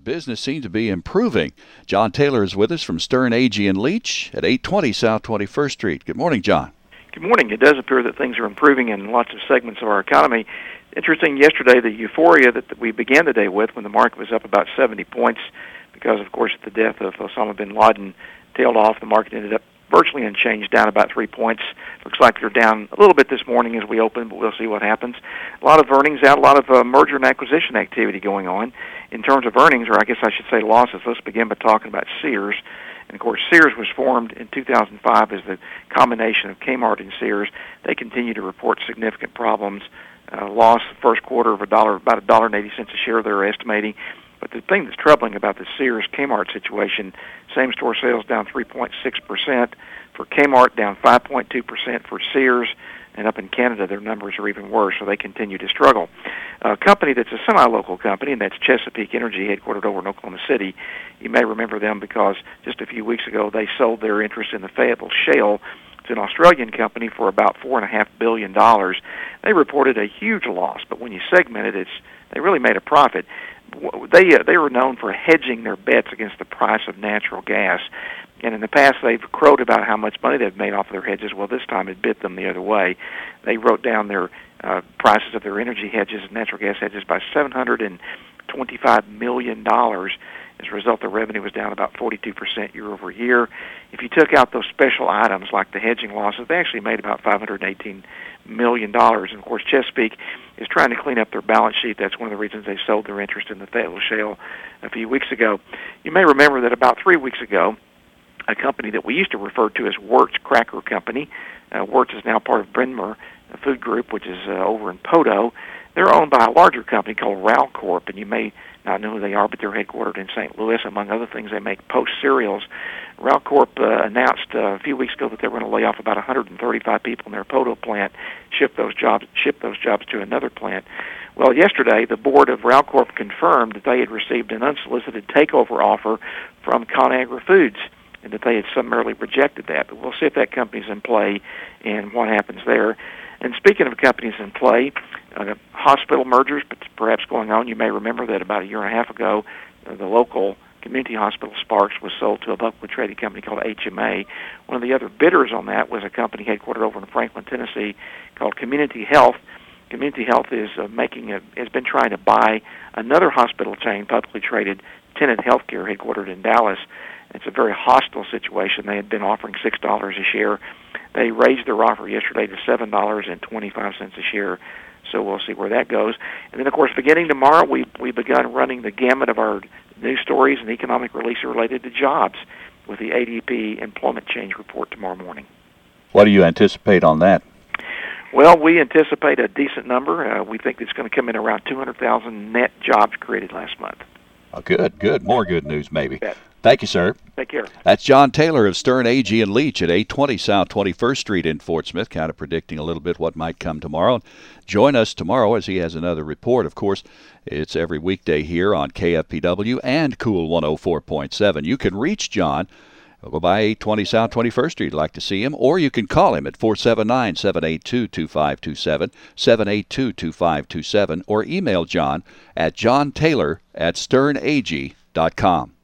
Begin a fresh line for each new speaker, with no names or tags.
business seems to be improving. John Taylor is with us from Stern, Agee & Leach at 820 South 21st Street. Good morning, John.
Good morning. It does appear that things are improving in lots of segments of our economy. Interesting, yesterday, the euphoria that we began the day with when the market was up about 70 points because, of course, the death of Osama bin Laden tailed off. The market ended up virtually unchanged, down about 3 points. Looks like they're down a little bit this morning as we open, but we'll see what happens. A lot of earnings out, a lot of merger and acquisition activity going on. In terms of earnings, or I guess I should say losses, let's begin by talking about Sears. And, of course, Sears was formed in 2005 as the combination of Kmart and Sears. They continue to report significant problems. Loss the first quarter of about $1.80 a share they're estimating. But the thing that's troubling about the Sears-Kmart situation, same-store sales down 3.6%. For Kmart, down 5.2% for Sears. And up in Canada, their numbers are even worse, so they continue to struggle. A company that's a semi-local company, and that's Chesapeake Energy, headquartered over in Oklahoma City. You may remember them because just a few weeks ago, they sold their interest in the Fayetteville Shale to an Australian company for about $4.5 billion. They reported a huge loss, but when you segment it, they really made a profit. They were known for hedging their bets against the price of natural gas. And in the past, they've crowed about how much money they've made off of their hedges. Well, this time it bit them the other way. They wrote down their prices of their energy hedges, natural gas hedges, by $725 million. As a result, their revenue was down about 42% year over year. If you took out those special items like the hedging losses, they actually made about $518 million. And, of course, Chesapeake is trying to clean up their balance sheet. That's one of the reasons they sold their interest in the Fayetteville Shale a few weeks ago. You may remember that about 3 weeks ago, a company that we used to refer to as Wirtz Cracker Company. Wirtz is now part of Bryn Mawr Food Group, which is over in Poteau. They're owned by a larger company called Ralcorp, and you may not know who they are, but they're headquartered in St. Louis. Among other things, they make Post cereals. Ralcorp announced a few weeks ago that they were going to lay off about 135 people in their Poteau plant, ship those jobs to another plant. Well, yesterday, the board of Ralcorp confirmed that they had received an unsolicited takeover offer from ConAgra Foods, and that they had summarily rejected that. But we'll see if that company's in play and what happens there. And speaking of companies in play, hospital mergers, but perhaps going on, you may remember that about a year and a half ago, the local community hospital Sparks was sold to a publicly traded company called HMA. One of the other bidders on that was a company headquartered over in Franklin, Tennessee, called Community Health. Community Health is has been trying to buy another hospital chain, publicly traded, Tenet Healthcare, headquartered in Dallas. It's a very hostile situation. They had been offering $6 a share. They raised their offer yesterday to $7.25 a share. So we'll see where that goes. And then, of course, beginning tomorrow, we've begun running the gamut of our news stories and economic releases related to jobs with the ADP employment change report tomorrow morning.
What do you anticipate on that?
Well, we anticipate a decent number. We think it's going to come in around 200,000 net jobs created last month.
Oh, good. More good news, maybe. Thank you, sir.
Take care.
That's John Taylor of Stern, Agee & Leach at 820 South 21st Street in Fort Smith, kind of predicting a little bit what might come tomorrow. Join us tomorrow as he has another report. Of course, it's every weekday here on KFPW and Cool 104.7. You can reach John. Go by 820 South 21st Street if you'd like to see him, or you can call him at 479-782-2527, 782-2527, or email John at johntaylor@sternag.com.